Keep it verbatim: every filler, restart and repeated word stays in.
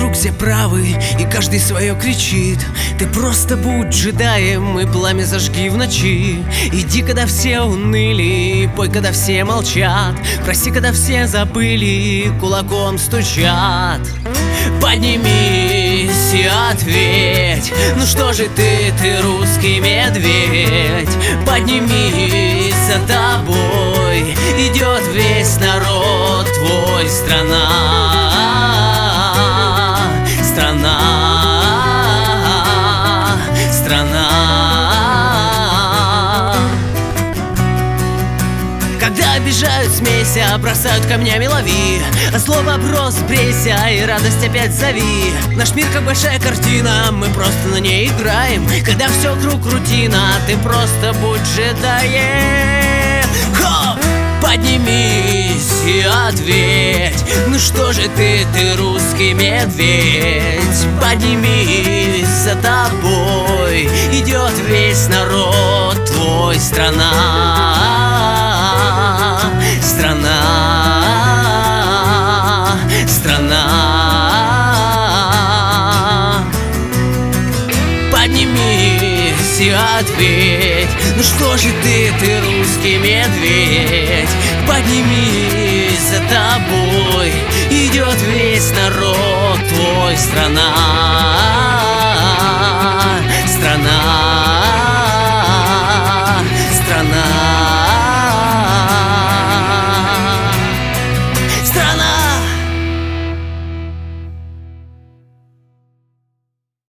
вокруг все правы, и каждый свое кричит. Ты просто будь джедаем и пламя зажги в ночи. Иди, когда все уныли, пой, когда все молчат. Прости, когда все забыли, кулаком стучат. Поднимись и ответь, ну что же ты, ты русский медведь. Поднимись, за тобой идет весь народ твой. Страна, страна, страна. Когда обижают, смейся, бросают камнями, лови. А зло вопрос, брейся, и радость опять зови. Наш мир как большая картина, мы просто на ней играем. Когда все вокруг рутина, ты просто будь джедаем. Хоп! Поднимись и ответь, ну что же ты, ты русский медведь. Поднимись, за тобой идет весь народ твой. Страна, страна, страна. Поднимись и ответь, ну что же ты, ты русский медведь. Поднимись, за тобой идет весь народ твой. Страна.